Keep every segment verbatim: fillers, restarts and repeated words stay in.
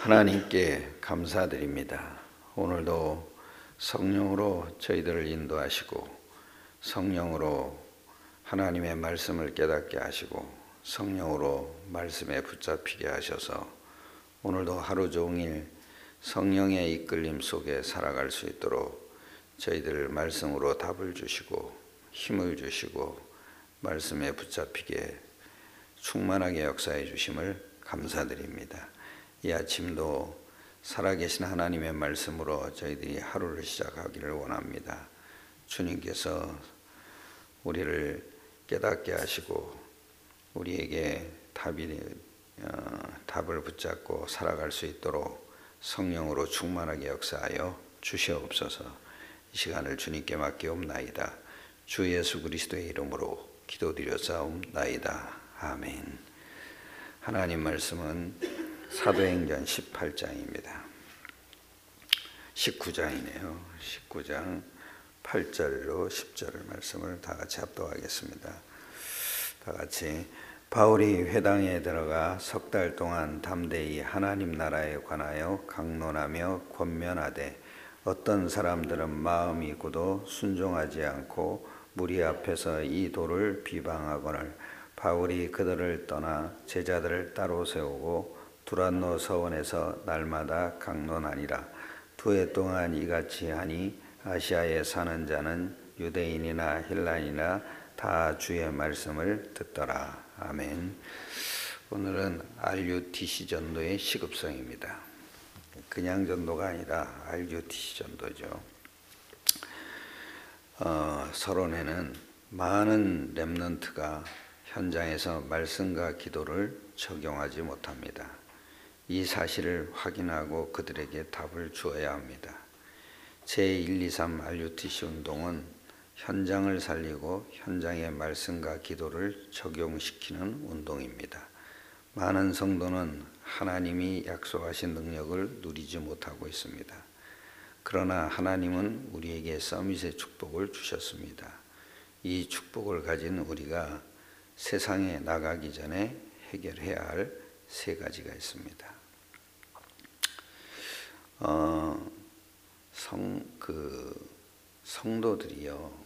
하나님께 감사드립니다. 오늘도 성령으로 저희들을 인도하시고 성령으로 하나님의 말씀을 깨닫게 하시고 성령으로 말씀에 붙잡히게 하셔서 오늘도 하루 종일 성령의 이끌림 속에 살아갈 수 있도록 저희들 말씀으로 답을 주시고 힘을 주시고 말씀에 붙잡히게 충만하게 역사해 주심을 감사드립니다. 이 아침도 살아계신 하나님의 말씀으로 저희들이 하루를 시작하기를 원합니다. 주님께서 우리를 깨닫게 하시고 우리에게 답이, 어, 답을 붙잡고 살아갈 수 있도록 성령으로 충만하게 역사하여 주시옵소서. 이 시간을 주님께 맡기옵나이다. 주 예수 그리스도의 이름으로 기도드렸사옵나이다. 아멘. 하나님 말씀은 사도행전 십팔 장입니다. 십구 장이네요. 십구 장 팔 절로 십 절 말씀을 다 같이 합독하겠습니다. 다 같이. 바울이 회당에 들어가 석 달 동안 담대히 하나님 나라에 관하여 강론하며 권면하되 어떤 사람들은 마음이 굳어 순종하지 않고 무리 앞에서 이 도를 비방하거늘 바울이 그들을 떠나 제자들을 따로 세우고 두란노 서원에서 날마다 강론하니라. 두 해 동안 이같이 하니 아시아에 사는 자는 유대인이나 헬라인이나 다 주의 말씀을 듣더라. 아멘. 오늘은 알유티씨 전도의 시급성입니다. 그냥 전도가 아니라 알유티씨 전도죠. 어, 서론에는 많은 렘넌트가 현장에서 말씀과 기도를 적용하지 못합니다. 이 사실을 확인하고 그들에게 답을 주어야 합니다. 제일, 이, 삼 알유티씨 운동은 현장을 살리고 현장의 말씀과 기도를 적용시키는 운동입니다. 많은 성도는 하나님이 약속하신 능력을 누리지 못하고 있습니다. 그러나 하나님은 우리에게 서밋의 축복을 주셨습니다. 이 축복을 가진 우리가 세상에 나가기 전에 해결해야 할 세 가지가 있습니다. 어, 성, 그, 성도들이요.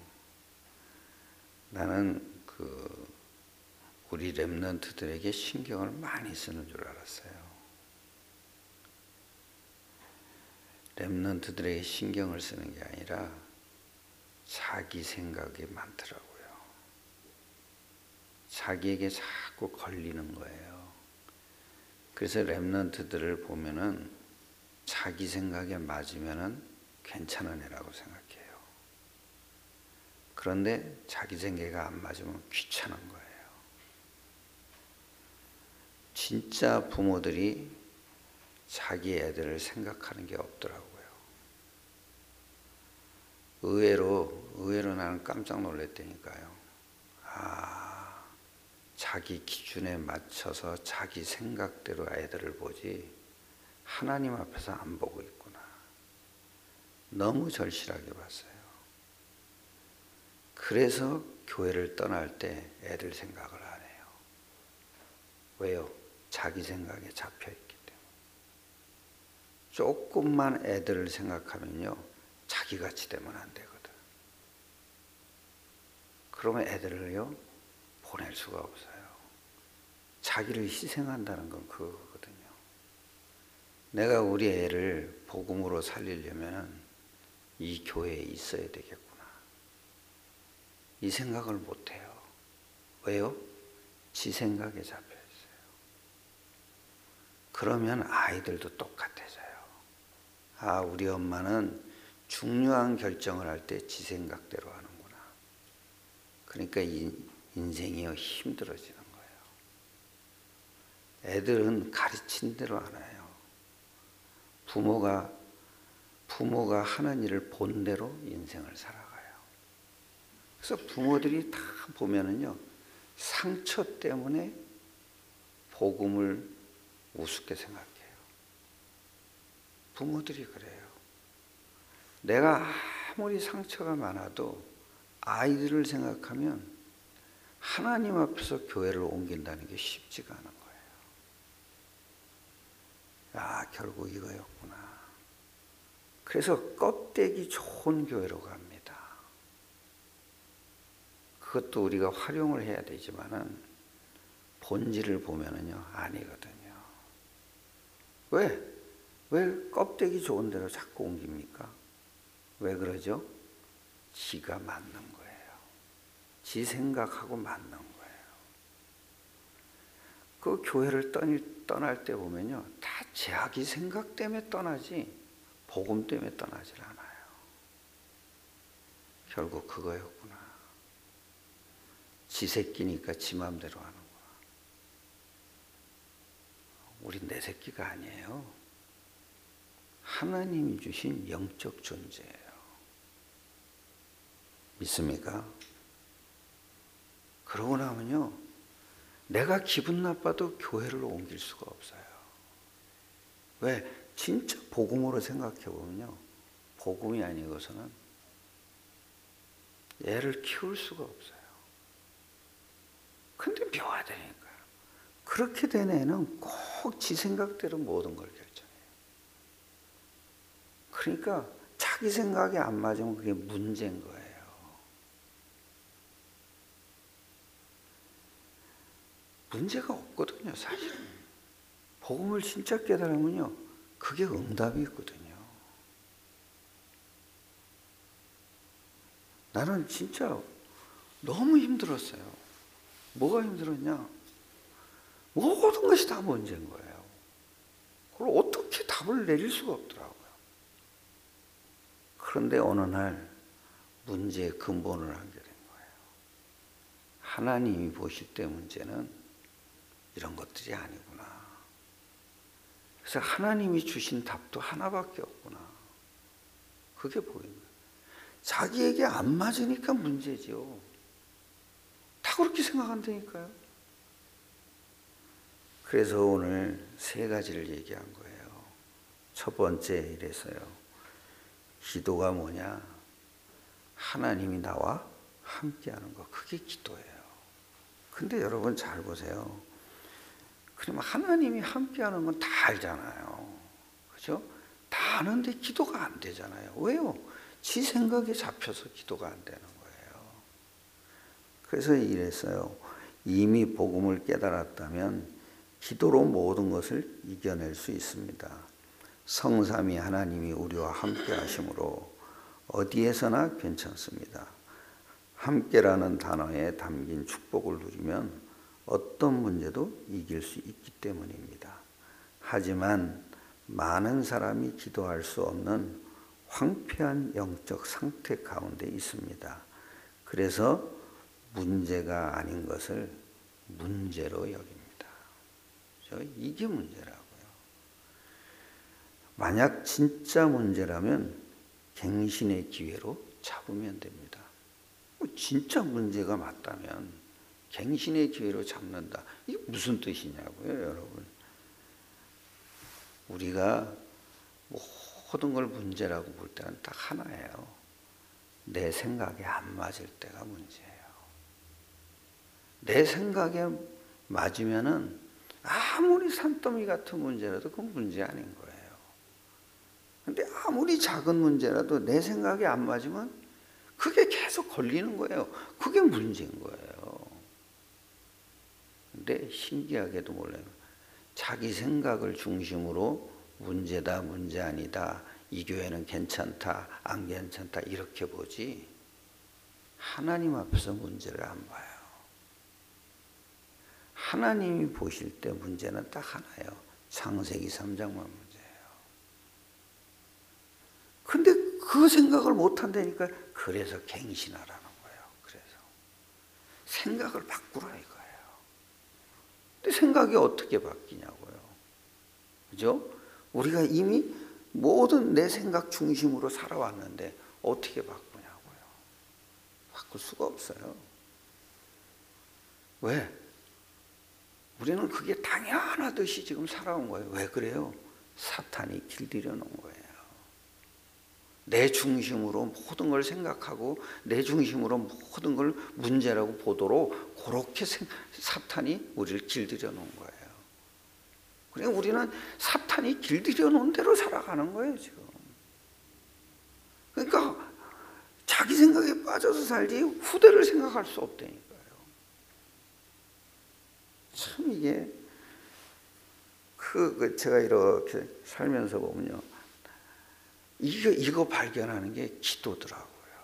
나는 그, 우리 렘넌트들에게 신경을 많이 쓰는 줄 알았어요. 렘넌트들에게 신경을 쓰는 게 아니라 자기 생각이 많더라고요. 자기에게 자꾸 걸리는 거예요. 그래서 렘넌트들을 보면은 자기 생각에 맞으면은 괜찮은 애라고 생각해요. 그런데 자기 생각이 안 맞으면 귀찮은 거예요. 진짜 부모들이 자기 애들을 생각하는 게 없더라고요. 의외로, 의외로 나는 깜짝 놀랐다니까요. 아, 자기 기준에 맞춰서 자기 생각대로 애들을 보지 하나님 앞에서 안 보고 있구나. 너무 절실하게 봤어요. 그래서 교회를 떠날 때 애들 생각을 안 해요. 왜요? 자기 생각에 잡혀있기 때문에. 조금만 애들을 생각하면요, 자기같이 되면 안 되거든. 그러면 애들을요, 보낼 수가 없어요. 자기를 희생한다는 건 그거거든요. 내가 우리 애를 복음으로 살리려면 이 교회에 있어야 되겠구나. 이 생각을 못해요. 왜요? 지 생각에 잡혀있어요. 그러면 아이들도 똑같아져요. 아, 우리 엄마는 중요한 결정을 할 때 지 생각대로 하는구나. 그러니까 이 인생이 힘들어지는 거예요. 애들은 가르친 대로 안 해요. 부모가 부모가 하는 일을 본 대로 인생을 살아가요. 그래서 부모들이 다 보면은요, 상처 때문에 복음을 우습게 생각해요. 부모들이 그래요. 내가 아무리 상처가 많아도 아이들을 생각하면 하나님 앞에서 교회를 옮긴다는 게 쉽지가 않은 거예요. 야, 결국 이거였구나. 그래서 껍데기 좋은 교회로 갑니다. 그것도 우리가 활용을 해야 되지만은 본질을 보면은요 아니거든요. 왜? 왜 껍데기 좋은 데로 자꾸 옮깁니까? 왜 그러죠? 지가 맞는 거예요. 지 생각하고 맞는 거예요. 그 교회를 떠날 때 보면요 다 자기 생각 때문에 떠나지 복음 때문에 떠나질 않아요. 결국 그거였구나. 지 새끼니까 지 맘대로 하는구나. 우린 내 새끼가 아니에요. 하나님이 주신 영적 존재예요. 믿습니까? 그러고 나면요 내가 기분 나빠도 교회를 옮길 수가 없어요. 왜? 진짜 복음으로 생각해 보면요 복음이 아니고서는 애를 키울 수가 없어요. 근데 묘하다니까요. 그렇게 된 애는 꼭 지 생각대로 모든 걸 결정해요. 그러니까 자기 생각이 안 맞으면 그게 문제인 거예요. 문제가 없거든요, 사실은. 복음을 진짜 깨달으면요, 그게 응답이 있거든요. 나는 진짜 너무 힘들었어요. 뭐가 힘들었냐? 모든 것이 다 문제인 거예요. 그걸 어떻게 답을 내릴 수가 없더라고요. 그런데 어느 날 문제의 근본을 알게 된 거예요. 하나님이 보실 때 문제는 이런 것들이 아니구나. 그래서 하나님이 주신 답도 하나밖에 없구나. 그게 보인 거예요. 자기에게 안 맞으니까 문제지요. 다 그렇게 생각한다니까요. 그래서 오늘 세 가지를 얘기한 거예요. 첫 번째 이래서요. 기도가 뭐냐? 하나님이 나와 함께하는 거. 그게 기도예요. 근데 여러분 잘 보세요. 그러면 하나님이 함께하는 건 다 알잖아요. 그죠? 다 아는데 기도가 안 되잖아요. 왜요? 지 생각에 잡혀서 기도가 안 되는 거예요. 그래서 이랬어요. 이미 복음을 깨달았다면 기도로 모든 것을 이겨낼 수 있습니다. 성삼위 하나님이 우리와 함께 하심으로 어디에서나 괜찮습니다. 함께라는 단어에 담긴 축복을 누리면 어떤 문제도 이길 수 있기 때문입니다. 하지만 많은 사람이 기도할 수 없는 황폐한 영적 상태 가운데 있습니다. 그래서 문제가 아닌 것을 문제로 여깁니다. 이게 문제라고요. 만약 진짜 문제라면 갱신의 기회로 잡으면 됩니다. 진짜 문제가 맞다면 갱신의 기회로 잡는다. 이게 무슨 뜻이냐고요, 여러분. 우리가 모든 걸 문제라고 볼 때는 딱 하나예요. 내 생각에 안 맞을 때가 문제예요. 내 생각에 맞으면은 아무리 산더미 같은 문제라도 그건 문제 아닌 거예요. 근데 아무리 작은 문제라도 내 생각에 안 맞으면 그게 계속 걸리는 거예요. 그게 문제인 거예요. 근데 신기하게도 몰라요. 자기 생각을 중심으로 문제다, 문제 아니다, 이 교회는 괜찮다, 안 괜찮다 이렇게 보지 하나님 앞에서 문제를 안 봐요. 하나님이 보실 때 문제는 딱 하나예요. 창세기 삼 장만 문제예요. 근데 그 생각을 못 한다니까 그래서 갱신하라는 거예요. 그래서 생각을 바꾸라 이거예요. 근데 생각이 어떻게 바뀌냐고요. 그죠? 우리가 이미 모든 내 생각 중심으로 살아왔는데 어떻게 바꾸냐고요. 바꿀 수가 없어요. 왜? 우리는 그게 당연하듯이 지금 살아온 거예요. 왜 그래요? 사탄이 길들여 놓은 거예요. 내 중심으로 모든 걸 생각하고 내 중심으로 모든 걸 문제라고 보도록 그렇게 사탄이 우리를 길들여 놓은 거예요. 그러니까 우리는 사탄이 길들여 놓은 대로 살아가는 거예요, 지금. 그러니까 자기 생각에 빠져서 살지 후대를 생각할 수 없다니까요. 참 이게 그, 그 제가 이렇게 살면서 보면요, 이거 이거 발견하는 게 기도더라고요.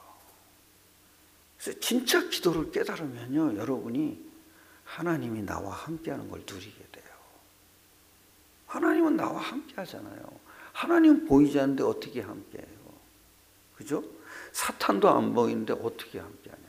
그래서 진짜 기도를 깨달으면요, 여러분이 하나님이 나와 함께하는 걸 누리게 돼요. 하나님은 나와 함께하잖아요. 하나님 보이지 않는데 어떻게 함께해요? 그죠? 사탄도 안 보이는데 어떻게 함께하냐고요.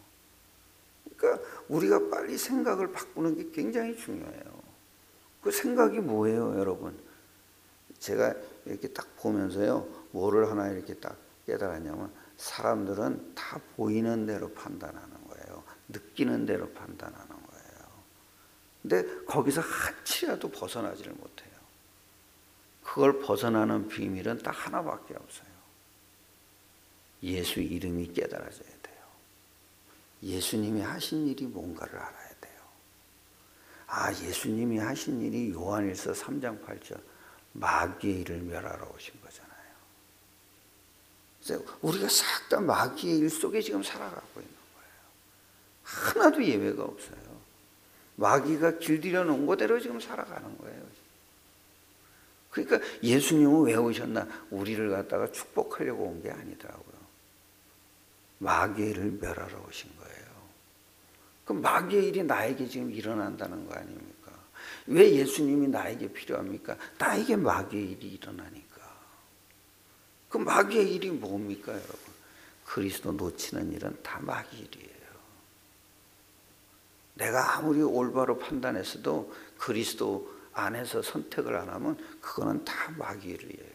그러니까 우리가 빨리 생각을 바꾸는 게 굉장히 중요해요. 그 생각이 뭐예요, 여러분? 제가 이렇게 딱 보면서요, 뭐를 하나 이렇게 딱 깨달았냐면, 사람들은 다 보이는 대로 판단하는 거예요. 느끼는 대로 판단하는 거예요. 근데 거기서 한치라도 벗어나지를 못해요. 그걸 벗어나는 비밀은 딱 하나밖에 없어요. 예수 이름이 깨달아져야 돼요. 예수님이 하신 일이 뭔가를 알아야 돼요. 아, 예수님이 하신 일이 요한일서 삼 장 팔 절 마귀의 일을 멸하러 오신 거잖아요. 그래서 우리가 싹 다 마귀의 일 속에 지금 살아가고 있는 거예요. 하나도 예외가 없어요. 마귀가 길들여 놓은 거대로 지금 살아가는 거예요. 그러니까 예수님은 왜 오셨나? 우리를 갖다가 축복하려고 온 게 아니더라고요. 마귀의 일을 멸하러 오신 거예요. 그럼 마귀의 일이 나에게 지금 일어난다는 거 아닙니까? 왜 예수님이 나에게 필요합니까? 나에게 마귀의 일이 일어나니까. 그 마귀의 일이 뭡니까, 여러분? 그리스도 놓치는 일은 다 마귀 일이에요. 내가 아무리 올바로 판단했어도 그리스도 안에서 선택을 안 하면 그거는 다 마귀 일이에요.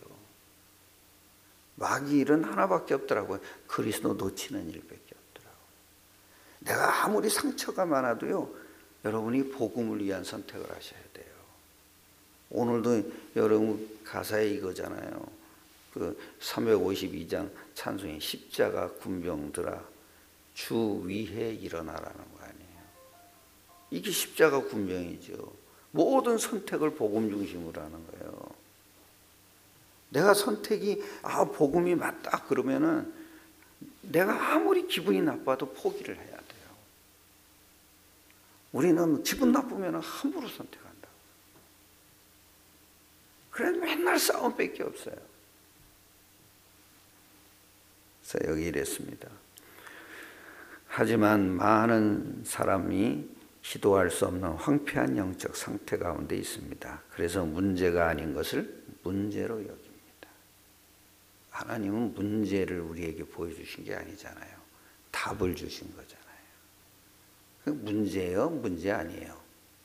마귀 일은 하나밖에 없더라고요. 그리스도 놓치는 일밖에 없더라고요. 내가 아무리 상처가 많아도요, 여러분이 복음을 위한 선택을 하셔야 돼요. 오늘도 여러분 가사에 이거잖아요. 그 삼백오십이 장 찬송에 십자가 군병들아 주 위에 일어나라는 거 아니에요. 이게 십자가 군병이죠. 모든 선택을 복음 중심으로 하는 거예요. 내가 선택이 아 복음이 맞다 그러면은 내가 아무리 기분이 나빠도 포기를 해야 돼요. 우리는 기분 나쁘면 함부로 선택한다. 그래 맨날 싸움밖에 없어요. 그래서 여기 이랬습니다. 하지만 많은 사람이 기도할 수 없는 황폐한 영적 상태 가운데 있습니다. 그래서 문제가 아닌 것을 문제로 여깁니다. 하나님은 문제를 우리에게 보여주신 게 아니잖아요. 답을 주신 거잖아요. 문제예요? 문제 아니에요?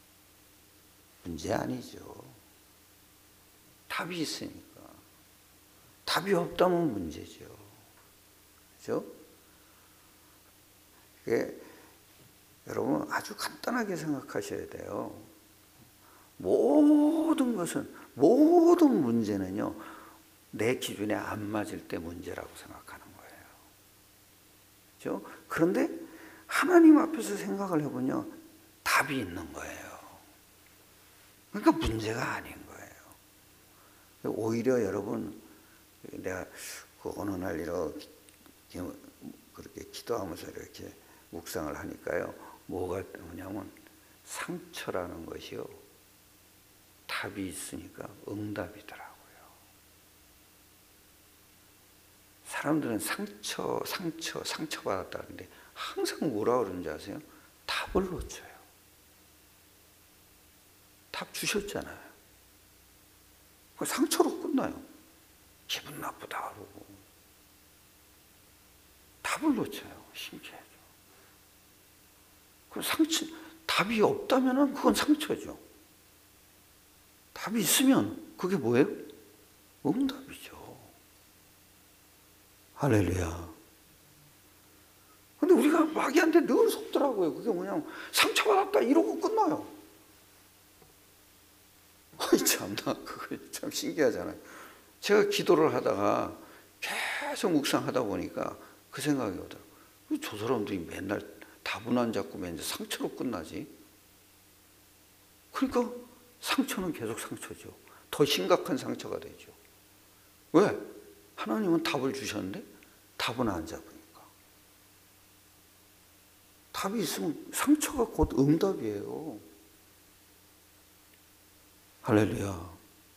문제 아니죠. 답이 있으니까. 답이 없다면 문제죠. 그렇죠? 그게 여러분 아주 간단하게 생각하셔야 돼요. 모든 것은, 모든 문제는요, 내 기준에 안 맞을 때 문제라고 생각하는 거예요. 그렇죠? 그런데 하나님 앞에서 생각을 해보면 답이 있는 거예요. 그러니까 문제가 아닌 거예요. 오히려 여러분, 내가 그 어느 날 이렇게 그렇게 기도하면서 이렇게 묵상을 하니까요, 뭐가 뭐냐면 상처라는 것이요, 답이 있으니까 응답이더라고요. 사람들은 상처, 상처, 상처받았다는데 항상 뭐라 그러는지 아세요? 답을 놓쳐요. 답 주셨잖아요. 그 상처로 끝나요. 기분 나쁘다 그러고. 답을 놓쳐요. 신기하죠. 그 상처, 답이 없다면 그건 상처죠. 답이 있으면 그게 뭐예요? 응답이죠. 할렐루야. 근데 우리가 마귀한테 늘 속더라고요. 그게 뭐냐면 상처받았다 이러고 끝나요. 아이 참나, 그거 참 신기하잖아요. 제가 기도를 하다가 계속 묵상하다 보니까 그 생각이 오더라고요. 저 사람들이 맨날 답은 안 잡고 맨날 상처로 끝나지. 그러니까 상처는 계속 상처죠. 더 심각한 상처가 되죠. 왜? 하나님은 답을 주셨는데 답은 안 잡으니까. 답이 있으면 상처가 곧 응답이에요. 할렐루야.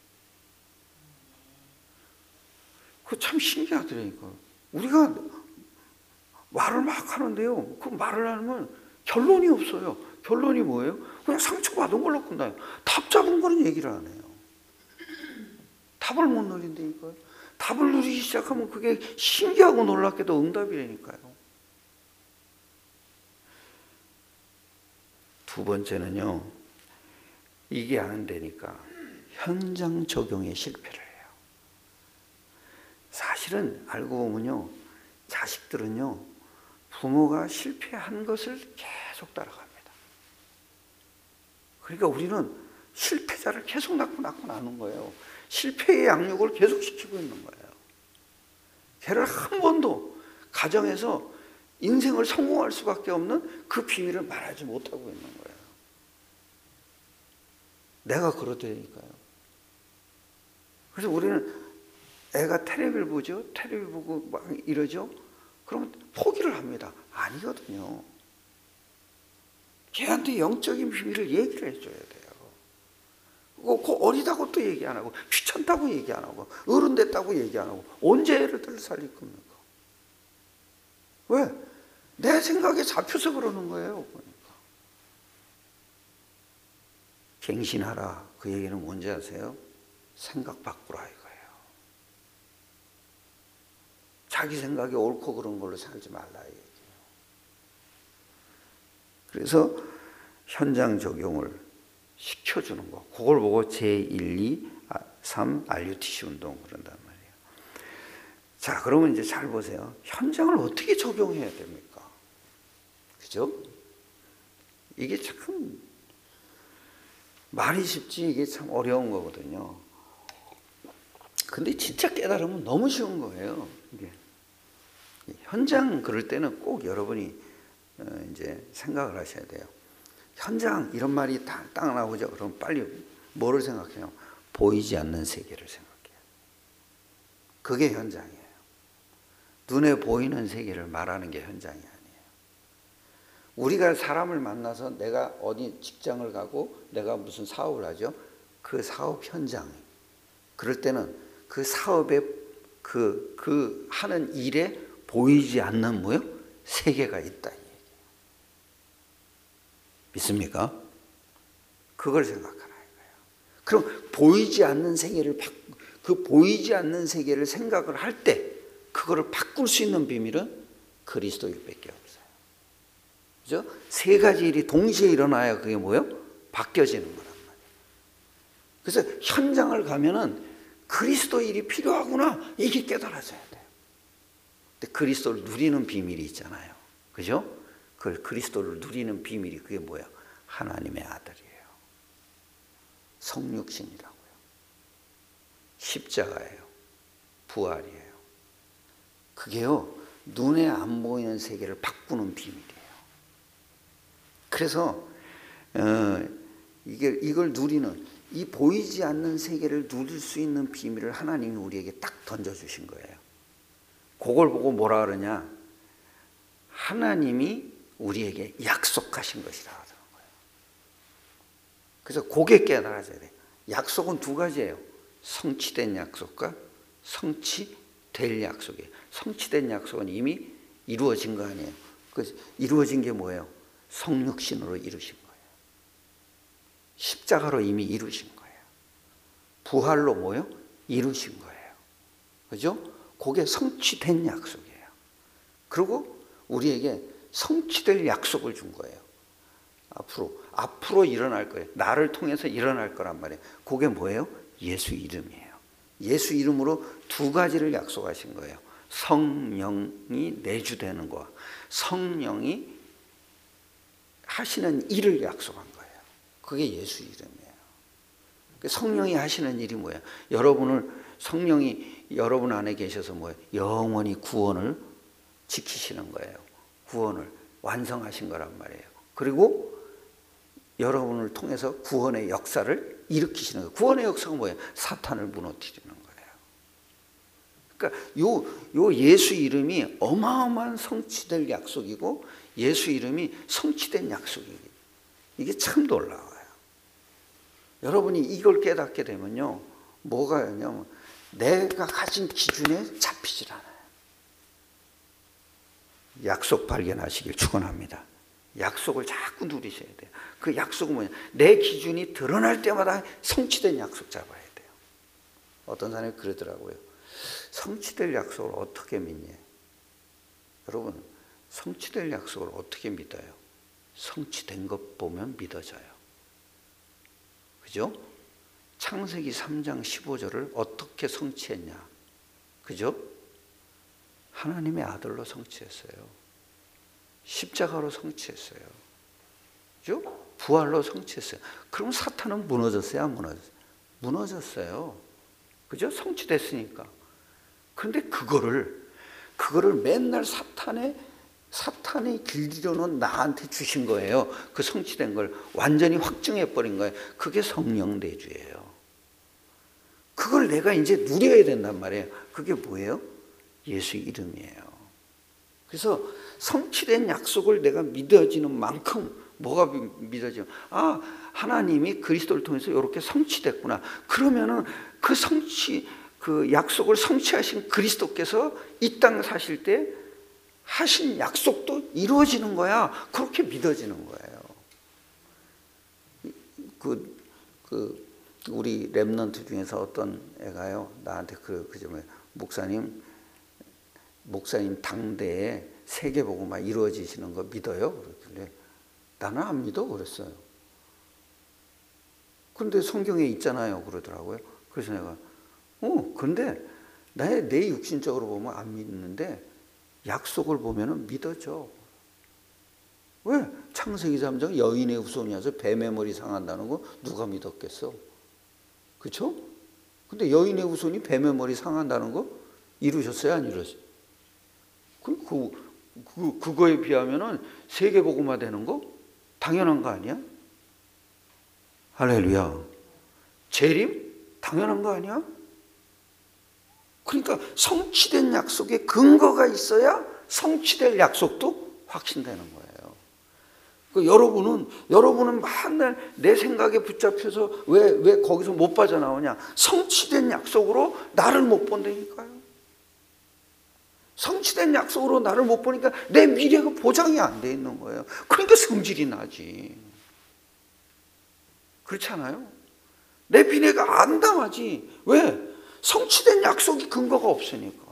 그거 참 신기하더라니까. 우리가 말을 막 하는데요, 그 말을 하면 결론이 없어요. 결론이 뭐예요? 그냥 상처받은 걸로 끝나요. 답 잡은 거는 얘기를 안 해요. 답을 못 누린다니까요. 답을 누리기 시작하면 그게 신기하고 놀랍게도 응답이라니까요. 두 번째는요, 이게 안 되니까 현장 적용에 실패를 해요. 사실은 알고 보면요, 자식들은요, 부모가 실패한 것을 계속 따라갑니다. 그러니까 우리는 실패자를 계속 낳고 낳고 나눈 거예요. 실패의 양육을 계속 시키고 있는 거예요. 걔를 한 번도 가정에서 인생을 성공할 수밖에 없는 그 비밀을 말하지 못하고 있는 거예요. 내가 그러다니까요. 그래서 우리는 애가 텔레비를 보죠. 텔레비 보고 막 이러죠. 그러면 포기를 합니다. 아니거든요. 걔한테 영적인 비밀을 얘기를 해줘야 돼요. 그 어리다고 또 얘기 안 하고, 귀찮다고 얘기 안 하고, 어른 됐다고 얘기 안 하고, 언제 애를 살릴 겁니까? 왜? 내 생각에 잡혀서 그러는 거예요. 그러니까. 갱신하라. 그 얘기는 뭔지 아세요? 생각 바꾸라 이거예요. 자기 생각이 옳고 그런 걸로 살지 말라 얘기예요. 그래서 현장 적용을 시켜주는 거. 그걸 보고 제일, 이, 삼 알유티씨 운동 그런단 말이에요. 자, 그러면 이제 잘 보세요. 현장을 어떻게 적용해야 됩니까? 그죠? 이게 참 말이 쉽지 이게 참 어려운 거거든요. 근데 진짜 깨달으면 너무 쉬운 거예요. 이게. 현장 그럴 때는 꼭 여러분이 이제 생각을 하셔야 돼요. 현장 이런 말이 딱, 딱 나오죠. 그럼 빨리 뭐를 생각해요? 보이지 않는 세계를 생각해요. 그게 현장이에요. 눈에 보이는 세계를 말하는 게 현장이 아니에요. 우리가 사람을 만나서 내가 어디 직장을 가고 내가 무슨 사업을 하죠. 그 사업 현장. 그럴 때는 그 사업에 그, 그 하는 일에 보이지 않는 뭐요? 세계가 있다. 믿습니까? 그걸 생각하라 이거예요. 그럼 보이지 않는 세계를 그 보이지 않는 세계를 생각을 할 때 그거를 바꿀 수 있는 비밀은 그리스도일밖에 없어요. 그죠? 세 가지 일이 동시에 일어나야 그게 뭐예요? 바뀌어지는 거란 말이에요. 그래서 현장을 가면은 그리스도 일이 필요하구나 이게 깨달아져야 돼요. 근데 그리스도를 누리는 비밀이 있잖아요. 그죠? 그 그리스도를 누리는 비밀이 그게 뭐야? 하나님의 아들이에요. 성육신이라고요. 십자가예요. 부활이에요. 그게요, 눈에 안 보이는 세계를 바꾸는 비밀이에요. 그래서 어, 이게, 이걸 누리는, 이 보이지 않는 세계를 누릴 수 있는 비밀을 하나님이 우리에게 딱 던져주신 거예요. 그걸 보고 뭐라 그러냐? 하나님이 우리에게 약속하신 것이라 하더라고요. 그래서 그게 깨달아져야 돼요. 약속은 두 가지예요. 성취된 약속과 성취될 약속이에요. 성취된 약속은 이미 이루어진 거 아니에요. 그 이루어진 게 뭐예요? 성육신으로 이루신 거예요. 십자가로 이미 이루신 거예요. 부활로 뭐예요? 이루신 거예요. 그죠? 그게 성취된 약속이에요. 그리고 우리에게 성취될 약속을 준 거예요. 앞으로 앞으로 일어날 거예요. 나를 통해서 일어날 거란 말이에요. 그게 뭐예요? 예수 이름이에요. 예수 이름으로 두 가지를 약속하신 거예요. 성령이 내주되는 거와 성령이 하시는 일을 약속한 거예요. 그게 예수 이름이에요. 성령이 하시는 일이 뭐예요? 여러분을 성령이 여러분 안에 계셔서 뭐예요? 영원히 구원을 지키시는 거예요. 구원을 완성하신 거란 말이에요. 그리고 여러분을 통해서 구원의 역사를 일으키시는 거예요. 구원의 역사가 뭐예요? 사탄을 무너뜨리는 거예요. 그러니까 요, 요 예수 이름이 어마어마한 성취될 약속이고 예수 이름이 성취된 약속이에요. 이게 참 놀라워요. 여러분이 이걸 깨닫게 되면요, 뭐가 되냐면 내가 가진 기준에 잡히질 않아요. 약속 발견하시길 축원합니다. 약속을 자꾸 누리셔야 돼요. 그 약속은 뭐냐? 내 기준이 드러날 때마다 성취된 약속 잡아야 돼요. 어떤 사람이 그러더라고요. 성취될 약속을 어떻게 믿냐? 여러분, 성취될 약속을 어떻게 믿어요? 성취된 것 보면 믿어져요. 그죠? 창세기 삼 장 십오 절을 어떻게 성취했냐? 그죠? 하나님의 아들로 성취했어요. 십자가로 성취했어요. 그죠? 부활로 성취했어요. 그럼 사탄은 무너졌어요? 안 무너졌어요? 무너졌어요. 그죠? 성취됐으니까. 그런데 그거를, 그거를 맨날 사탄의, 사탄이 길들여놓은 나한테 주신 거예요. 그 성취된 걸 완전히 확증해버린 거예요. 그게 성령 내주예요. 그걸 내가 이제 누려야 된단 말이에요. 그게 뭐예요? 예수 이름이에요. 그래서 성취된 약속을 내가 믿어지는 만큼 뭐가 믿어지면 아, 하나님이 그리스도를 통해서 이렇게 성취됐구나. 그러면은 그 성취, 그 약속을 성취하신 그리스도께서 이 땅 사실 때 하신 약속도 이루어지는 거야. 그렇게 믿어지는 거예요. 그, 그 우리 랩런트 중에서 어떤 애가요, 나한테 그, 그 점에 목사님, 목사님 당대에 세계복음화 이루어지시는 거 믿어요? 그랬길래 나는 안 믿어 그랬어요. 근데 성경에 있잖아요 그러더라고요. 그래서 내가 어 근데 나의 내 육신적으로 보면 안 믿는데 약속을 보면은 믿어져. 왜? 창세기 삼 장 여인의 후손이어서 뱀의 머리 상한다는 거 누가 믿었겠어? 그렇죠? 근데 여인의 후손이 뱀의 머리 상한다는 거 이루셨어요? 안 이루셨어요? 그, 그, 그, 그거에 비하면은 세계복음화 되는 거 당연한 거 아니야? 할렐루야. 재림? 당연한 거 아니야? 그러니까 성취된 약속에 근거가 있어야 성취될 약속도 확신되는 거예요. 그 여러분은, 여러분은 맨날 내 생각에 붙잡혀서 왜, 왜 거기서 못 빠져나오냐? 성취된 약속으로 나를 못 본다니까요. 성취된 약속으로 나를 못 보니까 내 미래가 보장이 안 돼 있는 거예요. 그러니까 성질이 나지. 그렇지 않아요? 내 미래가 안 당하지. 왜? 성취된 약속이 근거가 없으니까.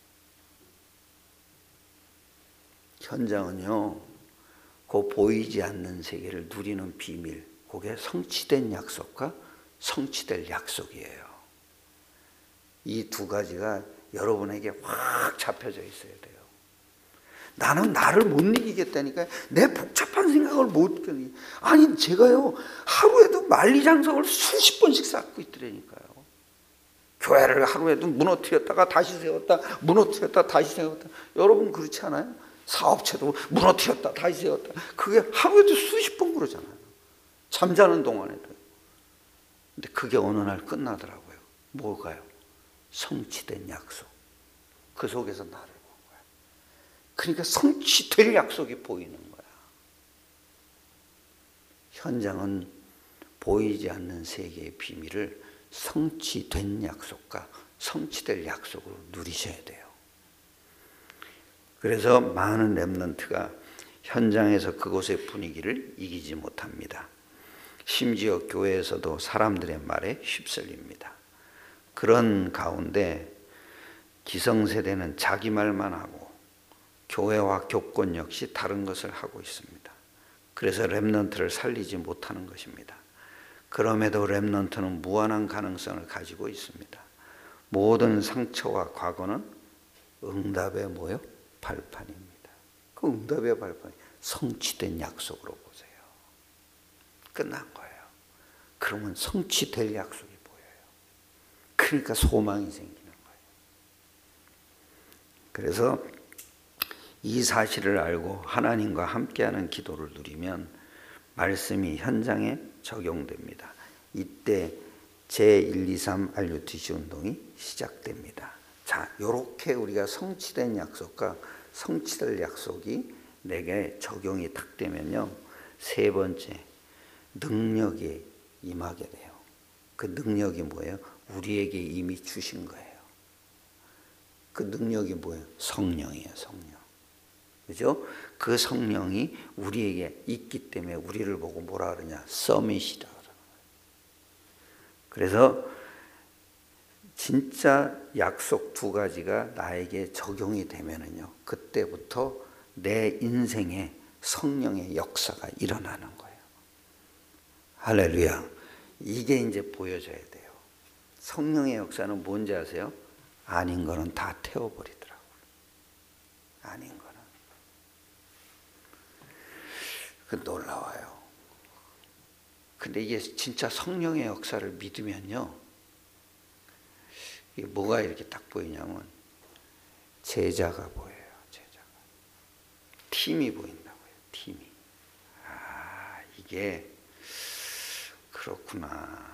현장은요, 그 보이지 않는 세계를 누리는 비밀, 그게 성취된 약속과 성취될 약속이에요. 이 두 가지가 여러분에게 확 잡혀져 있어야 돼요. 나는 나를 못 이기겠다니까 내 복잡한 생각을 못 견디. 아니 제가요 하루에도 만리장성을 수십 번씩 쌓고 있더라니까요. 교회를 하루에도 무너뜨렸다가 다시 세웠다, 무너뜨렸다 다시 세웠다. 여러분 그렇지 않아요? 사업체도 무너뜨렸다 다시 세웠다. 그게 하루에도 수십 번 그러잖아요. 잠자는 동안에도. 근데 그게 어느 날 끝나더라고요. 뭐가요? 성취된 약속. 그 속에서 나를 본 거야. 그러니까 성취될 약속이 보이는 거야. 현장은 보이지 않는 세계의 비밀을 성취된 약속과 성취될 약속으로 누리셔야 돼요. 그래서 많은 렘넌트가 현장에서 그곳의 분위기를 이기지 못합니다. 심지어 교회에서도 사람들의 말에 휩쓸립니다. 그런 가운데 기성세대는 자기 말만 하고 교회와 교권 역시 다른 것을 하고 있습니다. 그래서 렘넌트를 살리지 못하는 것입니다. 그럼에도 렘넌트는 무한한 가능성을 가지고 있습니다. 모든 상처와 과거는 응답의 뭐요? 발판입니다. 그 응답의 발판이 성취된 약속으로 보세요. 끝난 거예요. 그러면 성취될 약속이 보여요. 그러니까 소망이 생기는 거예요. 그래서 이 사실을 알고 하나님과 함께하는 기도를 누리면 말씀이 현장에 적용됩니다. 이때 제일, 이, 삼 알유티씨 운동이 시작됩니다. 자, 요렇게 우리가 성취된 약속과 성취될 약속이 내게 적용이 딱 되면요, 세 번째, 능력이 임하게 돼요. 그 능력이 뭐예요? 우리에게 이미 주신 거예요. 그 능력이 뭐예요? 성령이에요, 성령. 그죠? 그 성령이 우리에게 있기 때문에 우리를 보고 뭐라 그러냐? 서밋이라 그러는 거예요. 그래서 진짜 약속 두 가지가 나에게 적용이 되면은요, 그때부터 내 인생에 성령의 역사가 일어나는 거예요. 할렐루야. 이게 이제 보여져야 돼요. 성령의 역사는 뭔지 아세요? 아닌 거는 다 태워버리더라고요. 아닌 거는. 그 놀라워요. 근데 이게 진짜 성령의 역사를 믿으면요, 이게 뭐가 이렇게 딱 보이냐면 제자가 보여요. 제자가. 팀이 보인다고요. 팀이. 아, 이게 그렇구나.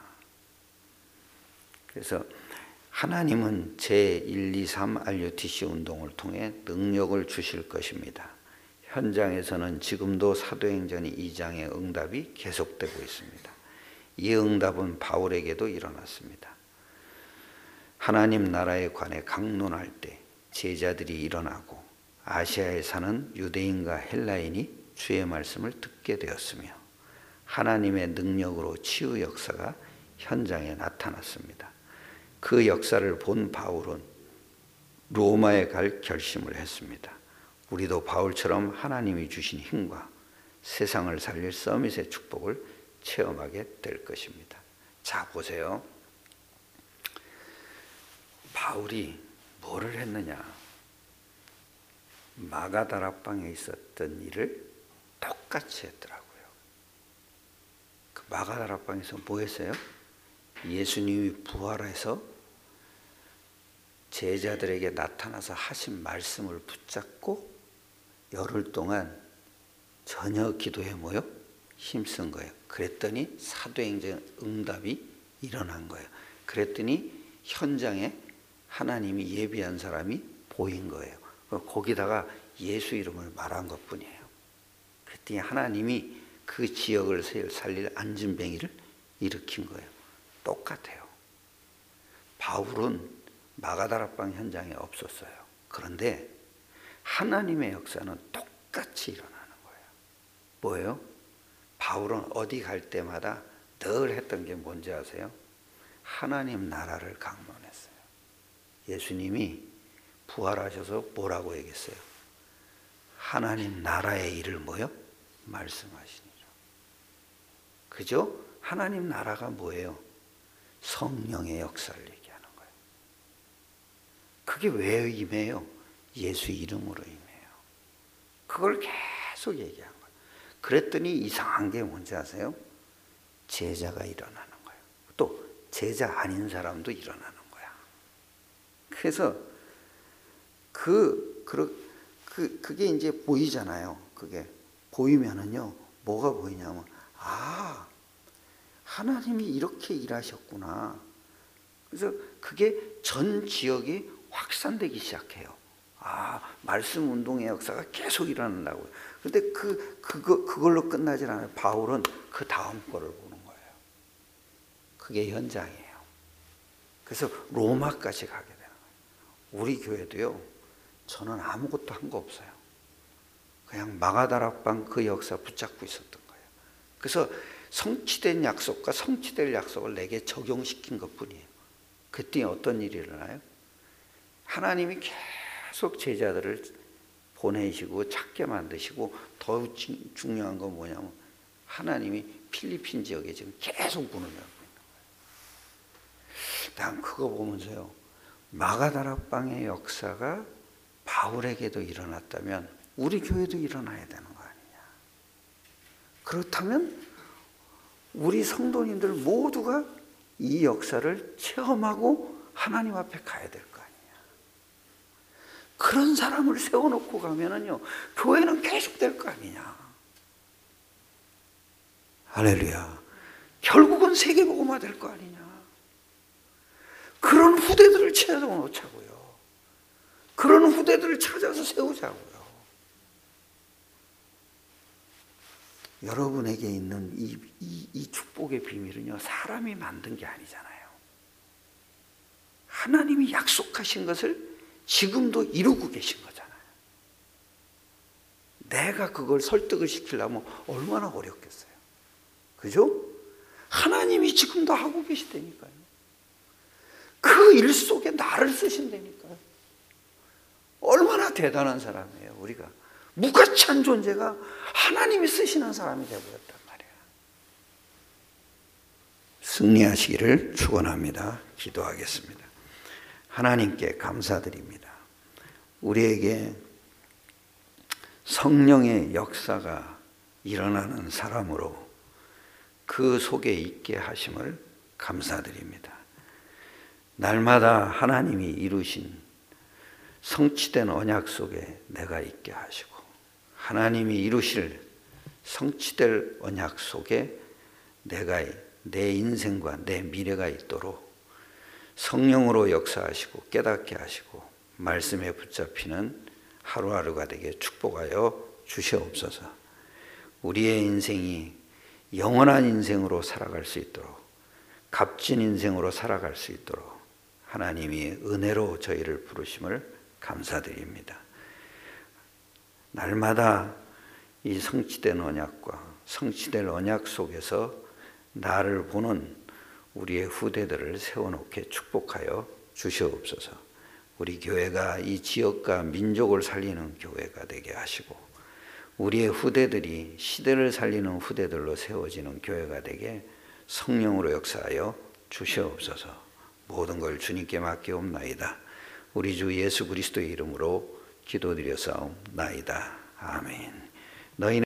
그래서 하나님은 제일, 이, 삼 알유티씨 운동을 통해 능력을 주실 것입니다. 현장에서는 지금도 사도행전 이 장의 응답이 계속되고 있습니다. 이 응답은 바울에게도 일어났습니다. 하나님 나라에 관해 강론할 때 제자들이 일어나고 아시아에 사는 유대인과 헬라인이 주의 말씀을 듣게 되었으며 하나님의 능력으로 치유 역사가 현장에 나타났습니다. 그 역사를 본 바울은 로마에 갈 결심을 했습니다. 우리도 바울처럼 하나님이 주신 힘과 세상을 살릴 서밋의 축복을 체험하게 될 것입니다. 자, 보세요. 바울이 뭐를 했느냐? 마가다락방에 있었던 일을 똑같이 했더라고요. 그 마가다락방에서 뭐 했어요? 예수님이 부활해서 제자들에게 나타나서 하신 말씀을 붙잡고 열흘 동안 전혀 기도에 뭐요? 힘쓴 거예요. 그랬더니 사도행전 응답이 일어난 거예요. 그랬더니 현장에 하나님이 예비한 사람이 보인 거예요. 거기다가 예수 이름을 말한 것뿐이에요. 그랬더니 하나님이 그 지역을 살릴 안진뱅이를 일으킨 거예요. 똑같아요. 바울은 마가다락방 현장에 없었어요. 그런데 하나님의 역사는 똑같이 일어나는 거예요. 뭐예요? 바울은 어디 갈 때마다 늘 했던 게 뭔지 아세요? 하나님 나라를 강론했어요. 예수님이 부활하셔서 뭐라고 얘기했어요? 하나님 나라의 일을 뭐요? 말씀하시니라. 그죠? 하나님 나라가 뭐예요? 성령의 역사를 얘기하는 거예요. 그게 왜 임해요? 예수 이름으로 임해요. 그걸 계속 얘기한 거예요. 그랬더니 이상한 게 뭔지 아세요? 제자가 일어나는 거예요. 또 제자 아닌 사람도 일어나는 거야. 그래서 그, 그, 그, 그게 이제 보이잖아요. 그게 보이면은요, 뭐가 보이냐면, 아, 하나님이 이렇게 일하셨구나. 그래서 그게 전 지역이 확산되기 시작해요. 아, 말씀 운동의 역사가 계속 일어난다고요. 근데 그, 그거, 그걸로 끝나질 않아요. 바울은 그 다음 거를 보는 거예요. 그게 현장이에요. 그래서 로마까지 가게 되는 거예요. 우리 교회도요, 저는 아무것도 한 거 없어요. 그냥 마가다락방 그 역사 붙잡고 있었던 거예요. 그래서 성취된 약속과 성취될 약속을 내게 적용시킨 것뿐이에요. 그때 어떤 일이 일어나요? 하나님이 계속 제자들을 보내시고 찾게 만드시고, 더 중요한 건 뭐냐면 하나님이 필리핀 지역에 지금 계속 문을 열고 있는 거예요. 난 그거 보면서요, 마가다락방의 역사가 바울에게도 일어났다면 우리 교회도 일어나야 되는 거 아니냐. 그렇다면 우리 성도님들 모두가 이 역사를 체험하고 하나님 앞에 가야 될 거 아니냐. 그런 사람을 세워놓고 가면은요, 교회는 계속 될 거 아니냐. 할렐루야. 결국은 세계복음화 될 거 아니냐. 그런 후대들을 채워놓자고요. 그런 후대들을 찾아서 세우자고요. 여러분에게 있는 이, 이, 이 축복의 비밀은요, 사람이 만든 게 아니잖아요. 하나님이 약속하신 것을 지금도 이루고 계신 거잖아요. 내가 그걸 설득을 시키려면 얼마나 어렵겠어요. 그죠? 하나님이 지금도 하고 계시다니까요. 그 일 속에 나를 쓰신다니까요. 얼마나 대단한 사람이에요. 우리가 무가치한 존재가 하나님이 쓰시는 사람이 되어버렸단 말이에요. 승리하시기를 축원합니다. 기도하겠습니다. 하나님께 감사드립니다. 우리에게 성령의 역사가 일어나는 사람으로 그 속에 있게 하심을 감사드립니다. 날마다 하나님이 이루신 성취된 언약 속에 내가 있게 하시고, 하나님이 이루실 성취될 언약 속에 내가, 내 인생과 내 미래가 있도록 성령으로 역사하시고 깨닫게 하시고 말씀에 붙잡히는 하루하루가 되게 축복하여 주시옵소서. 우리의 인생이 영원한 인생으로 살아갈 수 있도록, 값진 인생으로 살아갈 수 있도록 하나님이 은혜로 저희를 부르심을 감사드립니다. 날마다 이 성취된 언약과 성취될 언약 속에서 나를 보는 우리의 후대들을 세워놓게 축복하여 주시옵소서. 우리 교회가 이 지역과 민족을 살리는 교회가 되게 하시고, 우리의 후대들이 시대를 살리는 후대들로 세워지는 교회가 되게 성령으로 역사하여 주시옵소서. 모든 걸 주님께 맡기옵나이다. 우리 주 예수 그리스도의 이름으로 기도드려 싸움나이다. 아멘. 너희는